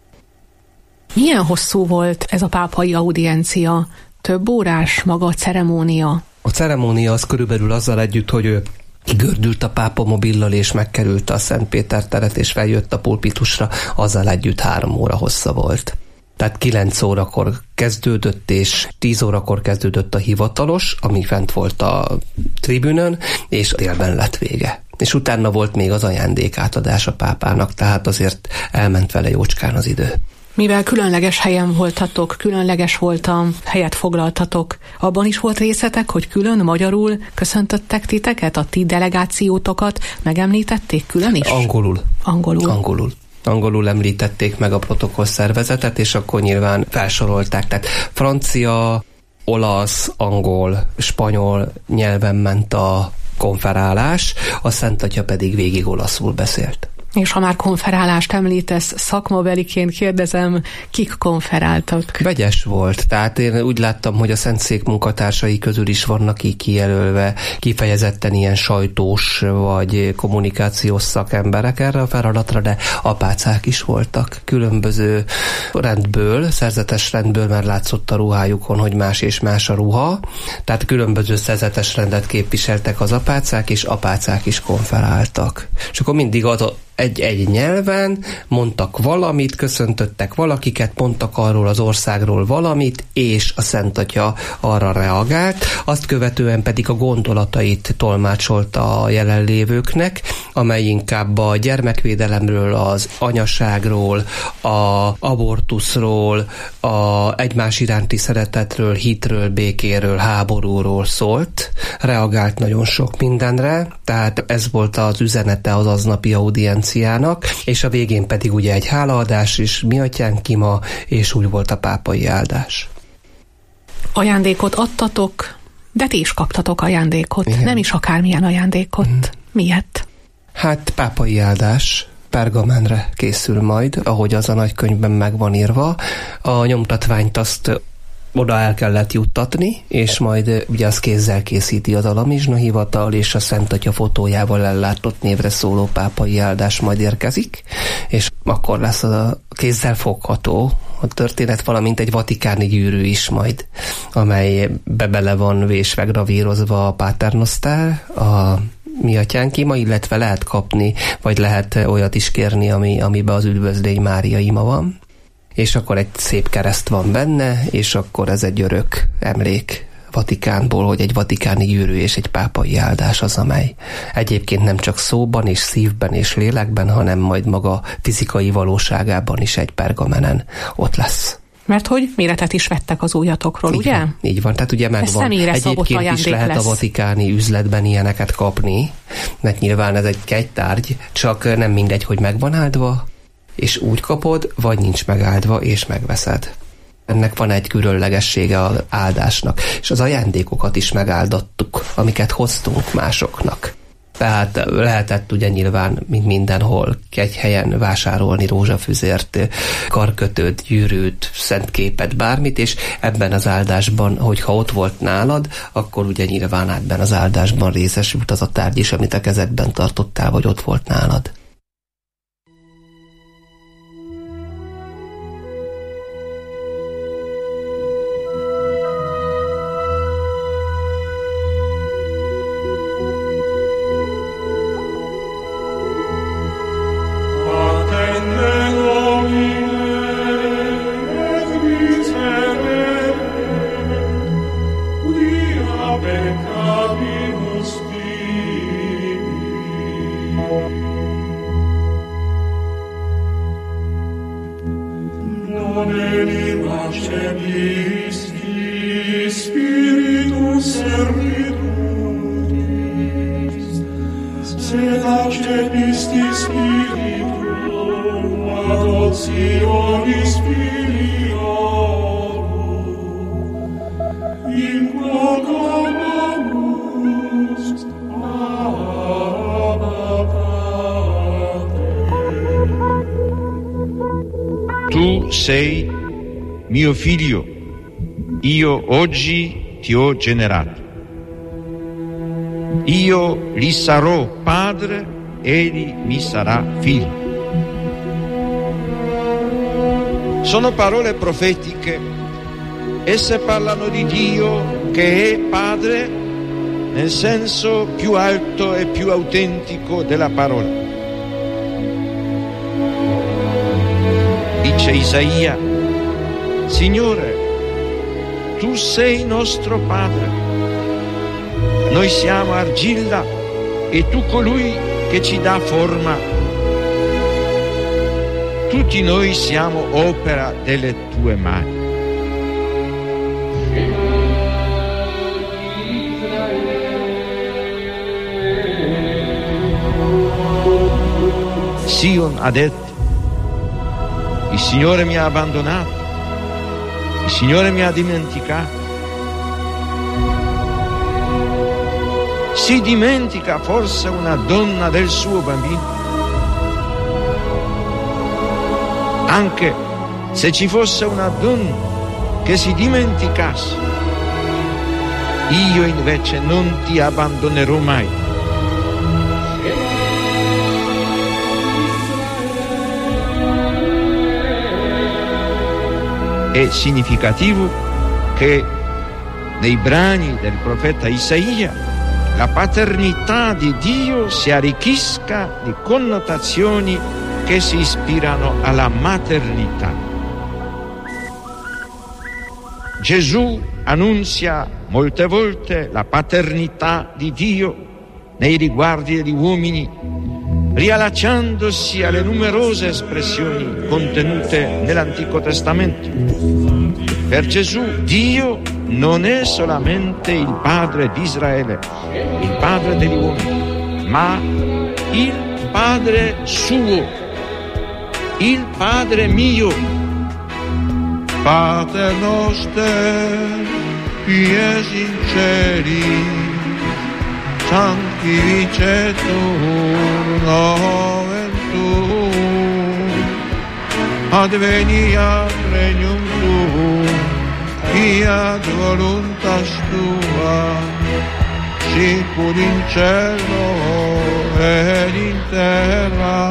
Milyen hosszú volt ez a pápai audiencia? Több órás maga a ceremónia? A ceremónia az körülbelül azzal együtt, hogy ő kigördült a pápa mobillal, és megkerült a Szent Péter teret, és feljött a pulpitusra, azzal együtt három óra hossza volt. Tehát kilenc órakor kezdődött, és tíz órakor kezdődött a hivatalos, ami fent volt a tribünön, és délben lett vége. És utána volt még az ajándékátadás a pápának, tehát azért elment vele jócskán az idő. Mivel különleges helyen voltatok, különleges volt a helyet foglaltatok, abban is volt részletek, hogy külön magyarul köszöntöttek titeket, a ti delegációtokat megemlítették külön is? Angolul. Angolul. Angolul. Angolul említették meg a protokoll szervezetet, és akkor nyilván felsorolták. Tehát francia, olasz, angol, spanyol nyelven ment a konferálás, a Szent Atya pedig végig olaszul beszélt. És ha már konferálást említesz, szakmabeliként kérdezem, kik konferáltak? Vegyes volt, tehát én úgy láttam, hogy a Szentszék munkatársai közül is vannak így kijelölve kifejezetten ilyen sajtós vagy kommunikációs szakemberek erre a feladatra, de apácák is voltak különböző rendből, szerzetes rendből, mert látszott a ruhájukon, hogy más és más a ruha, tehát különböző szerzetes rendet képviseltek az apácák, és apácák is konferáltak. És akkor mindig ad egy-egy nyelven mondtak valamit, köszöntöttek valakiket, mondtak arról az országról valamit, és a Szent Atya arra reagált, azt követően pedig a gondolatait tolmácsolta a jelenlévőknek, amely inkább a gyermekvédelemről, az anyaságról, a abortuszról, a egymás iránti szeretetről, hitről, békéről, háborúról szólt. Reagált nagyon sok mindenre, tehát ez volt az üzenete az aznapi audienciának, és a végén pedig ugye egy hálaadás is, mi atyánk ima, és úgy volt a pápai áldás. Ajándékot adtatok, de ti is kaptatok ajándékot. Igen. Nem is akármilyen ajándékot. Mm. Miért? Hát pápai áldás pergamenre készül majd, ahogy az a nagykönyvben meg van írva. A nyomtatványt azt oda el kellett juttatni, és majd ugye az kézzel készíti az alamizsna hivatal, és a Szent Atya fotójával ellátott névre szóló pápai áldás majd érkezik, és akkor lesz a kézzel fogható a történet, valamint egy vatikáni gyűrű is majd, amelybe bele van vésve, gravírozva a Paternoster, a Mi Atyánk ima, illetve lehet kapni, vagy lehet olyat is kérni, ami, amiben az Üdvözlégy Mária ima van. És akkor egy szép kereszt van benne, és akkor ez egy örök emlék Vatikánból, hogy egy vatikáni gyűrű és egy pápai áldás az, amely egyébként nem csak szóban és szívben és lélekben, hanem majd maga fizikai valóságában is egy pergamenen ott lesz. Mert hogy méretet is vettek az újatokról, így ugye? Van, így van, tehát ugye megvan. Egyébként is lehet lesz. A vatikáni üzletben ilyeneket kapni, mert nyilván ez egy kegytárgy, csak nem mindegy, hogy megvan áldva, és úgy kapod, vagy nincs megáldva, és megveszed. Ennek van egy különlegessége az áldásnak, és az ajándékokat is megáldattuk, amiket hoztunk másoknak. Tehát lehetett ugye nyilván, mint mindenhol, egy helyen vásárolni rózsafüzért, karkötőt, gyűrűt, szentképet, bármit, és ebben az áldásban, hogyha ott volt nálad, akkor ugye nyilván ebben az áldásban részesült az a tárgy is, amit a kezedben tartottál, vagy ott volt nálad. Tu sei mio figlio, io oggi ti ho generato. Io gli sarò padre, egli mi sarà figlio. Sono parole profetiche, esse parlano di Dio che è padre nel senso più alto e più autentico della parola. Dice Isaia: Signore, tu sei nostro padre, noi siamo argilla e tu colui che ci dà forma. Tutti noi siamo opera delle tue mani. Sion ha detto: il Signore mi ha abbandonato, il Signore mi ha dimenticato. Si dimentica forse una donna del suo bambino? Anche se ci fosse una donna che si dimenticasse, io invece non ti abbandonerò mai. È significativo che nei brani del profeta Isaia la paternità di Dio si arricchisca di connotazioni che si ispirano alla maternità. Gesù annunzia molte volte la paternità di Dio nei riguardi degli uomini, riallacciandosi alle numerose espressioni contenute nell'Antico Testamento. Per Gesù Dio non è solamente il padre di Israele, il padre degli uomini, ma il padre suo, il padre mio. Pater noster, qui es in cieli, sanctificetur nomen tuum, adveniat regnum tuum, fiat voluntas tua, sicur in cielo ed in terra.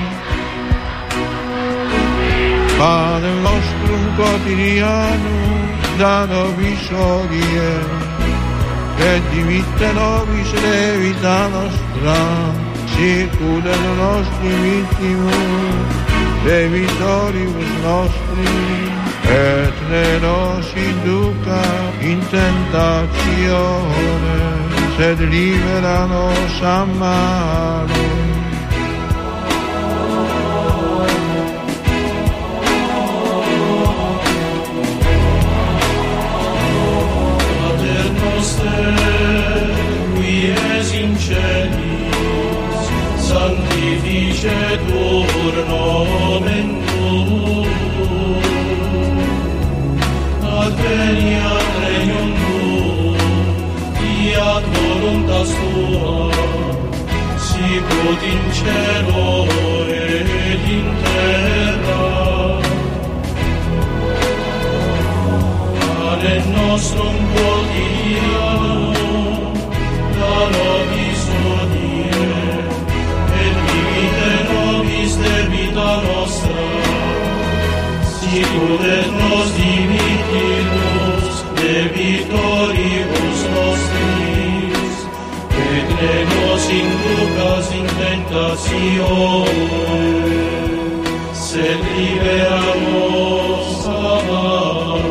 Pane nostrum quotidianum da nobis hodie, et dimitte nobis debita nostra, sicur et nostri vittimus debitoribus nostri, et ne nos induca in tentatione, sed libera nos a malo. Pater noster, qui es in celis, sanctificetur nomen tuum, adveniat regnum tuum, fiat voluntas tua, sicut in cielo et in terra. Panem nostrum quotidianum da nobis hodie, et dimitte nobis debita nostra, sicut et nos dimittimus debitoribus nostris, et ne nos inducas in tentatione, sed libera nos a malo.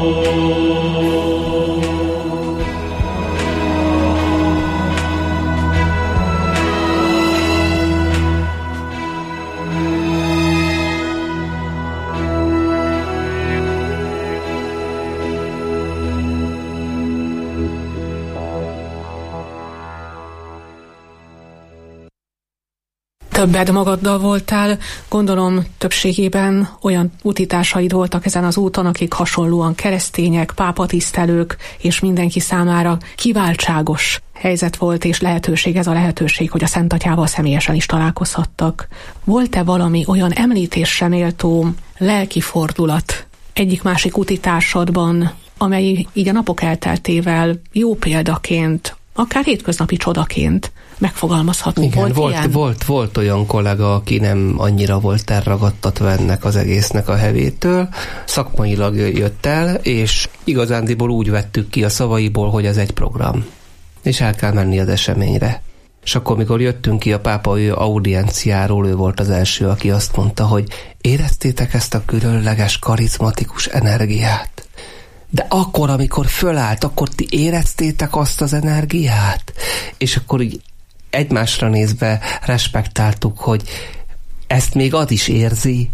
Többed magaddal voltál, gondolom többségében olyan utitársaid voltak ezen az úton, akik hasonlóan keresztények, pápatisztelők, és mindenki számára kiváltságos helyzet volt, és lehetőség, ez a lehetőség, hogy a Szent Atyával személyesen is találkozhattak. Volt-e valami olyan említésre méltó lelki fordulat egyik-másik utitársadban, amely így a napok elteltével jó példaként, akár hétköznapi csodaként megfogalmazható? Igen, volt, volt, ilyen? volt, volt olyan kollega, aki nem annyira volt elragadtatva ennek az egésznek a hevétől. Szakmailag jött el, és igazándiból úgy vettük ki a szavaiból, hogy ez egy program. És el kell menni az eseményre. És akkor, mikor jöttünk ki a pápa ő audienciáról, ő volt az első, aki azt mondta, hogy éreztétek ezt a különleges, karizmatikus energiát? De akkor, amikor fölállt, akkor ti éreztétek azt az energiát? És akkor így egymásra nézve respektáltuk, hogy ezt még az is érzi,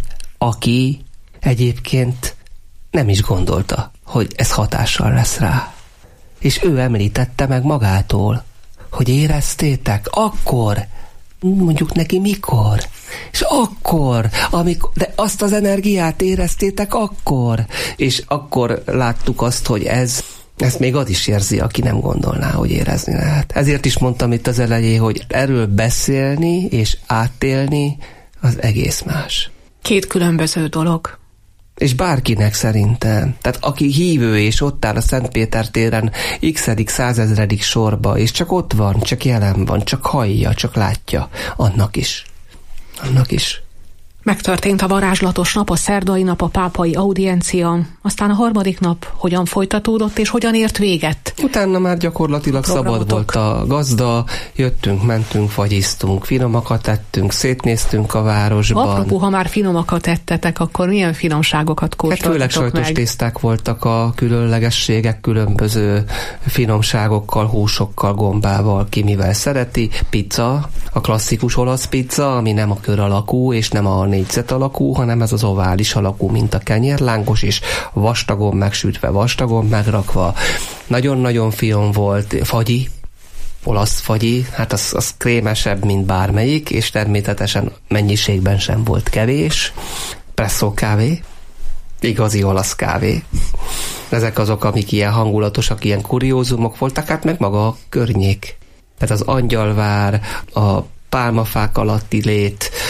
aki egyébként nem is gondolta, hogy ez hatással lesz rá. És ő említette meg magától, hogy éreztétek akkor, mondjuk neki mikor, és akkor, amikor, de azt az energiát éreztétek akkor, és akkor láttuk azt, hogy ez, ezt még az is érzi, aki nem gondolná, hogy érezni lehet. Ezért is mondtam itt az elején, hogy erről beszélni és átélni az egész más. Két különböző dolog. És bárkinek szerintem. Tehát aki hívő és ott áll a Szent Péter téren x-edik, százezredik sorba, és csak ott van, csak jelen van, csak hallja, csak látja, annak is. Annak is. Megtörtént a varázslatos nap, a szerdai nap, a pápai audiencia, aztán a harmadik nap hogyan folytatódott, és hogyan ért véget? Utána már gyakorlatilag szabad volt a gazda, jöttünk, mentünk, fagyiztunk, finomakat ettünk, szétnéztünk a városban. Apropó, ha már finomakat ettetek, akkor milyen finomságokat kóstoltatok meg? Hát főleg sajtos tészták voltak a különlegességek, különböző finomságokkal, húsokkal, gombával, ki mivel szereti. Pizza, a klasszikus olasz pizza, ami nem a kör alakú, és nem a négyzet alakú, hanem ez az ovális alakú, mint a kenyérlángos, és vastagon megsütve, vastagon megrakva. Nagyon-nagyon finom volt. Fagyi, olasz fagyi, hát az, az krémesebb, mint bármelyik, és természetesen mennyiségben sem volt kevés. Presszó kávé, igazi olasz kávé. Ezek azok, amik ilyen hangulatosak, ilyen kuriózumok voltak, hát meg maga a környék. Tehát az Angyalvár, a pálmafák alatti lét,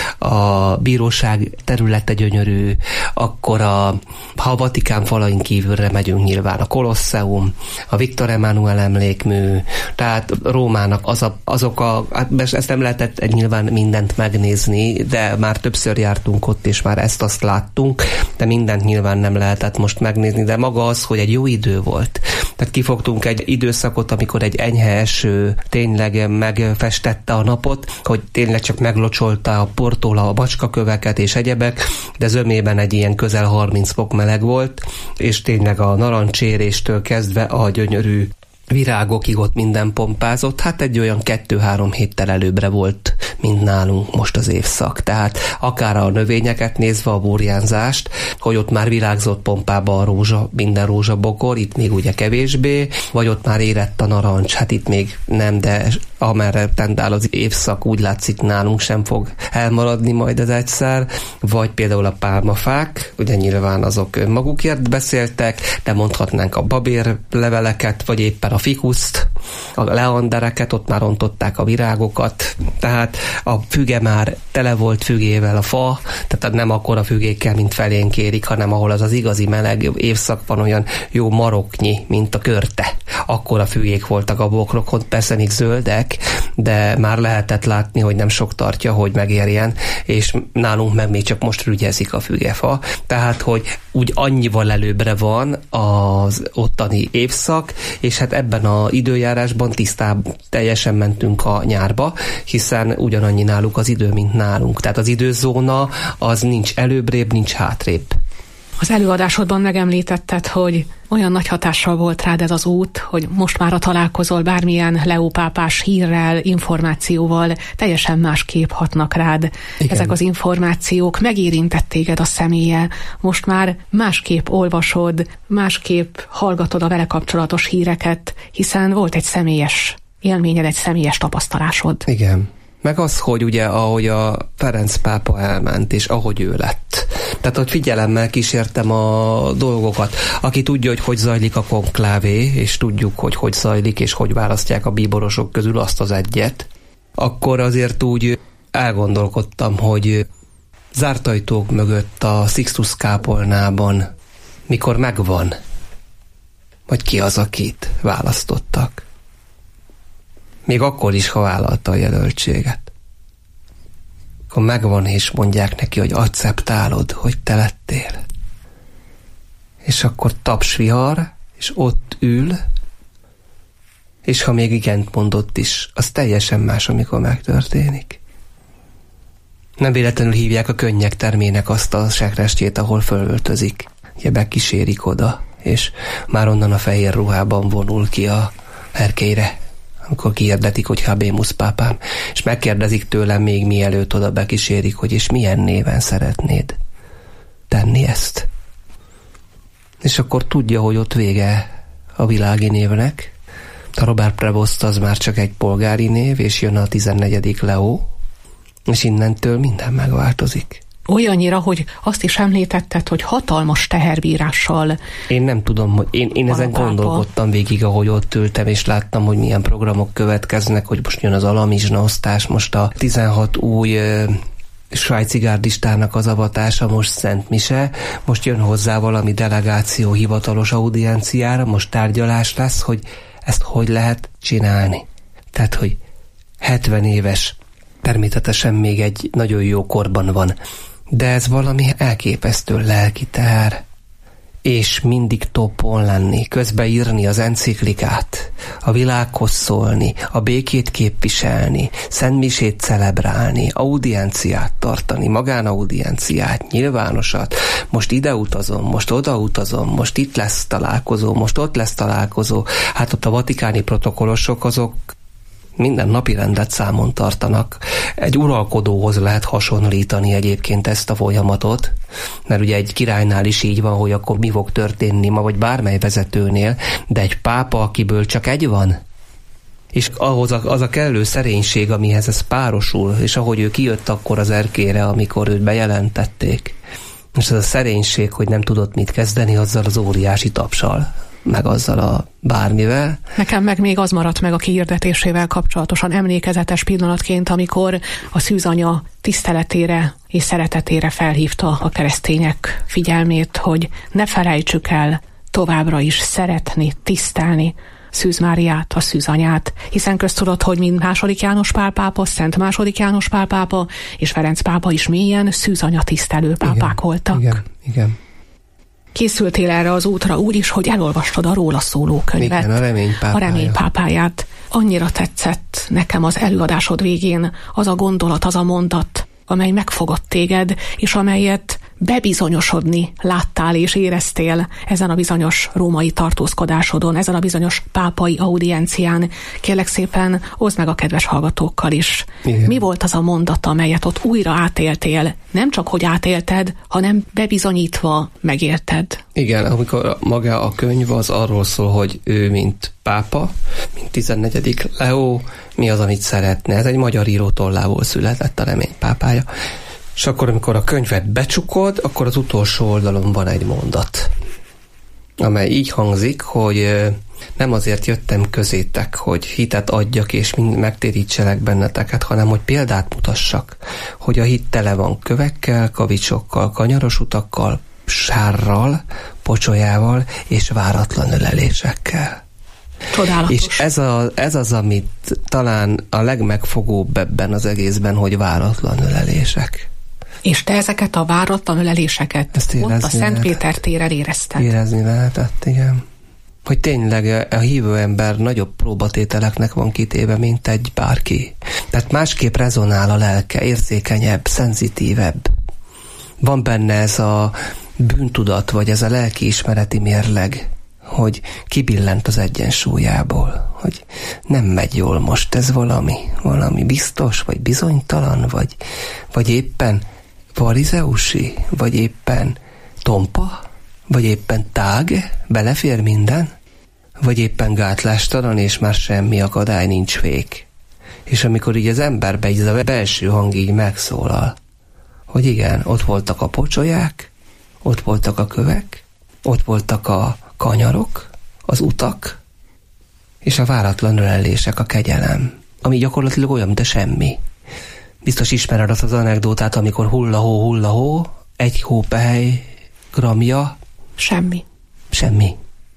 a bíróság területe gyönyörű, akkor a, ha a Vatikán falain kívülre megyünk, nyilván a Kolosseum, a Viktor Emanuel emlékmű, tehát Rómának az a, azok a, hát ezt nem lehetett nyilván mindent megnézni, de már többször jártunk ott, és már ezt azt láttunk, de mindent nyilván nem lehetett most megnézni, de maga az, hogy egy jó idő volt. Tehát kifogtunk egy időszakot, amikor egy enyhe eső tényleg megfestette a napot, hogy tényleg csak meglocsolta a portóla, a macskaköveket és egyebek, de zömében egy ilyen közel harminc fok meleg volt, és tényleg a narancséréstől kezdve a gyönyörű virágokig ott minden pompázott, hát egy olyan kettő-három héttel előbbre volt, mint nálunk most az évszak. Tehát akár a növényeket nézve, a burjánzást, hogy ott már virágzott pompába a rózsa, minden rózsabokor, itt még ugye kevésbé, vagy ott már érett a narancs, hát itt még nem, de amerre tendál az évszak, úgy látszik nálunk sem fog elmaradni majd ez egyszer, vagy például a pálmafák, ugye nyilván azok önmagukért beszéltek, de mondhatnánk a babérleveleket, vagy éppen a fikuszt, a leandereket, ott már rontották a virágokat, tehát a füge már tele volt fügével a fa, tehát nem akkora fügékkel, mint felénk érik, hanem ahol az az igazi meleg évszak van, olyan jó maroknyi, mint a körte. Akkora fügék voltak a bokrokon, persze még zöldek, de már lehetett látni, hogy nem sok tartja, hogy megérjen, és nálunk meg még csak most rügyezik a fügefa. Tehát, hogy úgy annyival előbbre van az ottani évszak, és hát ebben az időjárásban tisztább teljesen mentünk a nyárba, hiszen ugyanannyi náluk az idő, mint nálunk. Tehát az időzóna az nincs előbbrébb, nincs hátrébb. Az előadásodban megemlítetted, hogy olyan nagy hatással volt rád ez az út, hogy most már, ha találkozol bármilyen leópápás hírrel, információval, teljesen másképp hatnak rád. Igen. Ezek az információk megérintett téged a személye. Most már másképp olvasod, másképp hallgatod a vele kapcsolatos híreket, hiszen volt egy személyes élményed, egy személyes tapasztalásod. Igen. Meg az, hogy ugye ahogy a Ferenc pápa elment, és ahogy ő lett. Tehát, hogy figyelemmel kísértem a dolgokat. Aki tudja, hogy hogy zajlik a konklávé, és tudjuk, hogy hogy zajlik, és hogy választják a bíborosok közül azt az egyet, akkor azért úgy elgondolkodtam, hogy zárt ajtók mögött a Sixtus kápolnában mikor megvan, vagy ki az, akit választottak. Még akkor is, ha vállalta a jelöltséget. Akkor megvan, és mondják neki, hogy akceptálod, hogy te lettél. És akkor tapsvihar, és ott ül, és ha még igent mondott is, az teljesen más, amikor megtörténik. Nem véletlenül hívják a könnyek termének azt a sekrestjét, ahol fölöltözik. Ugye bekísérik oda, és már onnan a fehér ruhában vonul ki a erkélyre, amikor kiirdetik, hogy Habemus pápám, és megkérdezik tőlem még mielőtt oda bekísérik, hogy és milyen néven szeretnéd tenni ezt. És akkor tudja, hogy ott vége a világi névnek. A Robert Prevost az már csak egy polgári név, és jön a tizennegyedik Leó, és innentől minden megváltozik. Olyannyira, hogy azt is említetted, hogy hatalmas teherbírással. Én nem tudom, hogy én, én ezen gondolkodtam végig, ahogy ott ültem, és láttam, hogy milyen programok következnek, hogy most jön az alamizsna osztás, most a tizenhat új uh, svájci gárdistának az avatása, most Szent Mise, most jön hozzá valami delegáció hivatalos audienciára, most tárgyalás lesz, hogy ezt hogy lehet csinálni. Tehát, hogy hetven éves, természetesen még egy nagyon jó korban van, de ez valami elképesztő lelki teher. És mindig toppon lenni, közbeírni az enciklikát, a világhoz szólni, a békét képviselni, szentmisét celebrálni, audienciát tartani, magánaudienciát, nyilvánosat, most ide utazom, most oda utazom, most itt lesz találkozó, most ott lesz találkozó. Hát ott a vatikáni protokollosok azok minden napi rendet számon tartanak. Egy uralkodóhoz lehet hasonlítani egyébként ezt a folyamatot, mert ugye egy királynál is így van, hogy akkor mi fog történni ma, vagy bármely vezetőnél, de egy pápa, akiből csak egy van, és ahhoz az a kellő szerénység, amihez ez párosul, és ahogy ő kijött akkor az erkére, amikor őt bejelentették, és ez a szerénység, hogy nem tudott mit kezdeni azzal az óriási tapssal, meg azzal a bármivel. Nekem meg még az maradt meg a kihirdetésével kapcsolatosan emlékezetes pillanatként, amikor a szűzanya tiszteletére és szeretetére felhívta a keresztények figyelmét, hogy ne felejtsük el továbbra is szeretni, tisztelni Szűz Máriát, a szűzanyát, hiszen köztudott, hogy mind második János Pál pápa, Szent második János Pál pápa és Ferenc pápa is mélyen szűzanya tisztelő pápák igen, voltak. Igen, igen. Készültél erre az útra úgy is, hogy elolvastad a róla szóló könyvet. Igen, a Remény pápája. A Remény pápáját. Annyira tetszett nekem az előadásod végén az a gondolat, az a mondat, amely megfogott téged, és amelyet bebizonyosodni láttál és éreztél ezen a bizonyos római tartózkodásodon, ezen a bizonyos pápai audiencián. Kérlek szépen, oszd meg a kedves hallgatókkal is. Igen. Mi volt az a mondat, amelyet ott újra átéltél? Nem csak, hogy átélted, hanem bebizonyítva megélted. Igen, amikor maga a könyv az arról szól, hogy ő, mint pápa, mint tizennegyedik Leó, mi az, amit szeretne. Ez egy magyar író tollából született, a Remény pápája. És akkor, amikor a könyvet becsukod, akkor az utolsó oldalon van egy mondat, amely így hangzik, hogy nem azért jöttem közétek, hogy hitet adjak és megtérítselek benneteket, hanem hogy példát mutassak, hogy a hit tele van kövekkel, kavicsokkal, kanyaros utakkal, sárral, pocsolyával és váratlan ölelésekkel. Csodálatos. És ez, a, ez az, amit talán a legmegfogóbb ebben az egészben, hogy váratlan ölelések. És te ezeket a váratlan öleléseket ott a Szent Péter téren érezted. Érezni lehetett, igen. Hogy tényleg a hívő ember nagyobb próbatételeknek van kitéve, mint egy bárki. Tehát másképp rezonál a lelke, érzékenyebb, szenzitívebb. Van benne ez a bűntudat, vagy ez a lelkiismereti mérleg, hogy kibillent az egyensúlyából, hogy nem megy jól most ez valami, valami biztos, vagy bizonytalan, vagy, vagy éppen farizeusi, vagy éppen tompa, vagy éppen tág, belefér minden, vagy éppen gátlástalan, és már semmi akadály nincs fék. És amikor így az emberbe így ez a belső hang így megszólal, hogy igen, ott voltak a pocsolyák, ott voltak a kövek, ott voltak a kanyarok, az utak, és a váratlan ölelések, a kegyelem, ami gyakorlatilag olyan, mint a semmi. Biztos ismered azt az anekdótát, amikor hullahó, hullahó, egy hópehely gramja. Semmi. Semmi.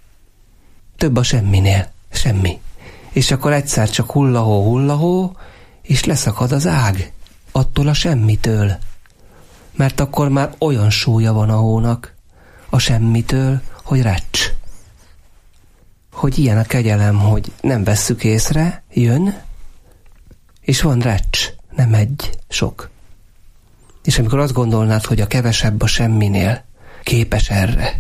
Több a semminél. Semmi. És akkor egyszer csak hullahó, hullahó, és leszakad az ág. Attól a semmitől. Mert akkor már olyan súlya van a hónak, a semmitől, hogy recs. Hogy ilyen a kegyelem, hogy nem vesszük észre, jön, és van recs, nem egy, sok. És amikor azt gondolnád, hogy a kevesebb a semminél képes erre,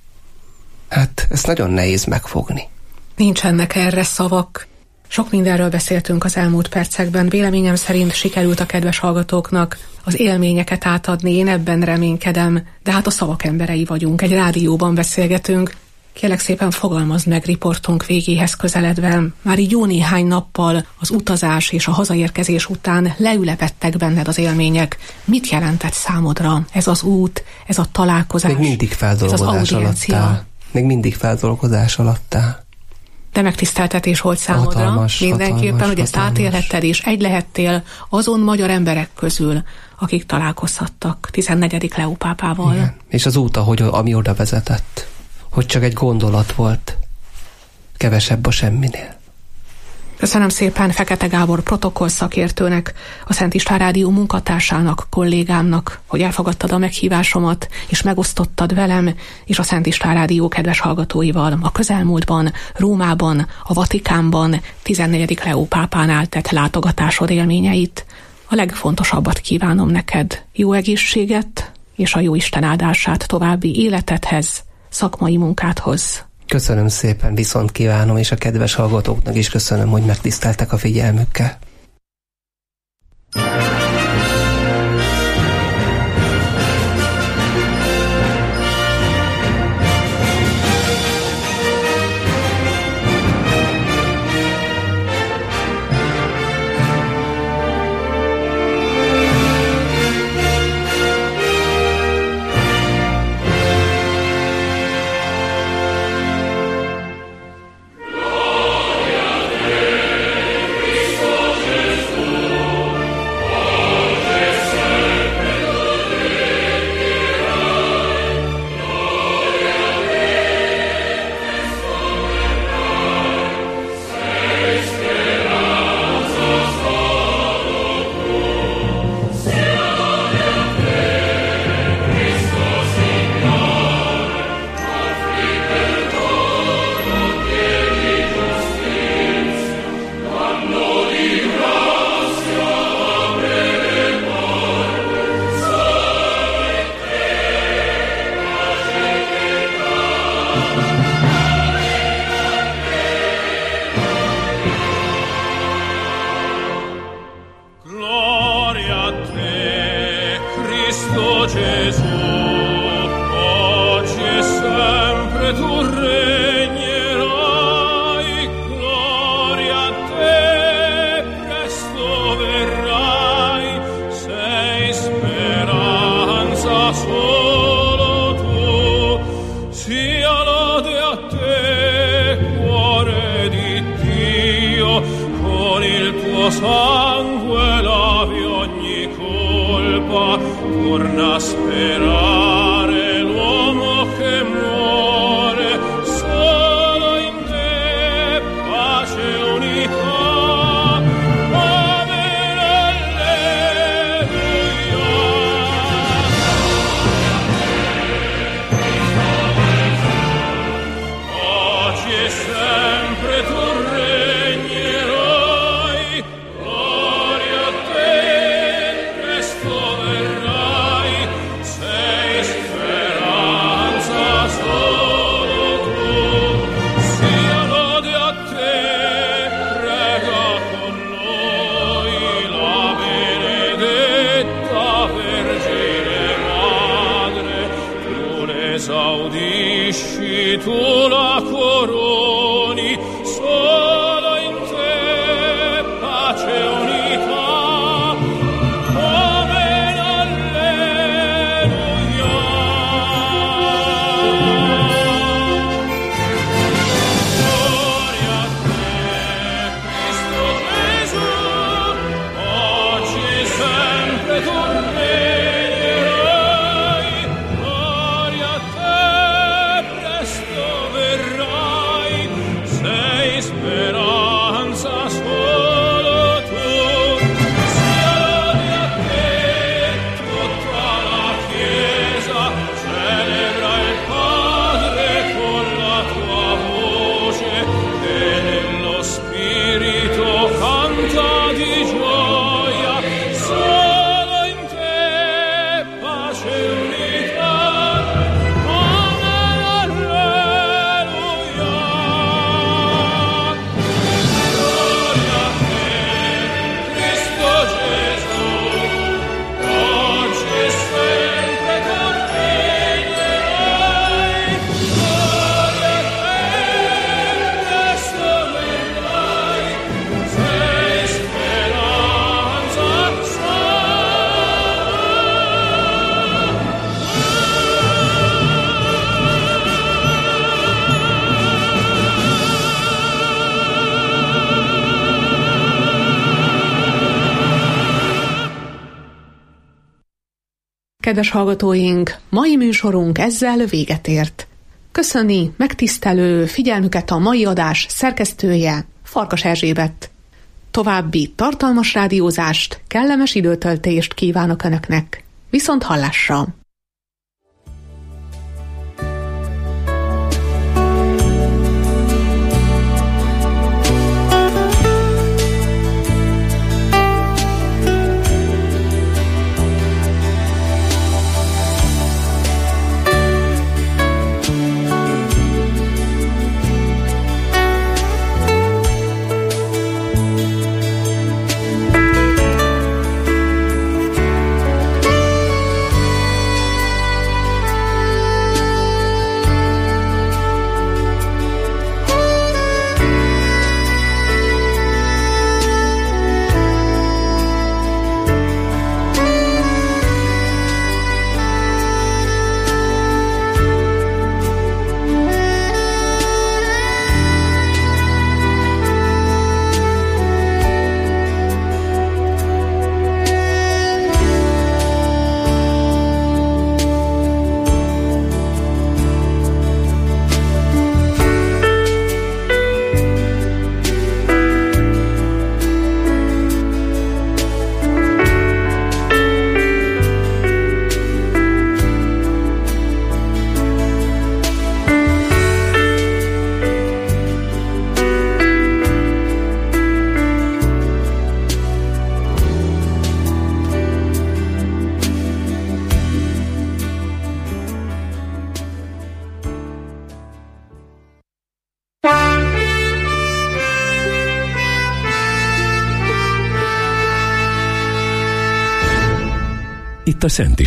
hát ezt nagyon nehéz megfogni. Nincsenek erre szavak. Sok mindenről beszéltünk az elmúlt percekben. Véleményem szerint sikerült a kedves hallgatóknak az élményeket átadni, én ebben reménykedem, de hát a szavak emberei vagyunk, egy rádióban beszélgetünk. Kérlek szépen fogalmazd meg riportunk végéhez közeledve. Már így jó néhány nappal az utazás és a hazaérkezés után leülepedtek benned az élmények. Mit jelentett számodra ez az út, ez a találkozás? Még mindig feldolgozás alatt áll. Még mindig feldolgozás alatt áll. De megtiszteltetés volt számodra. Hatalmas, mindenképpen, hatalmas, hogy ezt hatalmas. átélhetted, és egy lehettél azon magyar emberek közül, akik találkozhattak tizennegyedik Leó pápával. Igen. És az út, ahogy, ami oda vezetett, hogy csak egy gondolat volt, kevesebb a semminél. Köszönöm szépen Fekete Gábor protokoll szakértőnek, a Szent István Rádió munkatársának, kollégámnak, hogy elfogadtad a meghívásomat, és megosztottad velem, és a Szent István Rádió kedves hallgatóival a közelmúltban, Rómában, a Vatikánban, tizennegyedik Leó pápánál tett látogatásod élményeit. A legfontosabbat kívánom neked, jó egészséget, és a jó Isten áldását további életedhez, szakmai munkádhoz. Köszönöm szépen, viszont kívánom, és a kedves hallgatóknak is köszönöm, hogy megtiszteltek a figyelmükkel. Cristo Gesù, oggi e sempre tu regnerai, gloria a te, presto verrai, sei speranza solo tu, sia lode a te, cuore di Dio, con il tuo sangue lavi ogni colpa, torna a sperare l'uomo che muore, solo in te pace e unità. Amen, alleluia. Oggi e sempre tu regnerai, gloria a te, presto verrai, sei speranza solo tu, sia lode a te, prega con noi la benedetta Vergine Madre, tu l'esaudisci, tu la coroni, solo in te pace e unità. Amen, alleluia. Gloria a te, Cristo Gesù, oggi e sempre tu regnerai, gloria a te, presto verrai, sei speranza solo tu, sia lode a te, tutta la Chiesa celebra il Padre con la tua voce, che nello Spirito canta di gioia, solo in te pace e unità. Amen, alleluia. Gloria a te, Cristo Gesù, oggi e sempre tu regnerai, gloria a te, presto verrai, sei speranza Kedves hallgatóink, mai műsorunk ezzel véget ért. Köszöni megtisztelő figyelmüket a mai adás szerkesztője, Farkas Erzsébet. További tartalmas rádiózást, kellemes időtöltést kívánok Önöknek. Viszont hallásra! Itt a Szent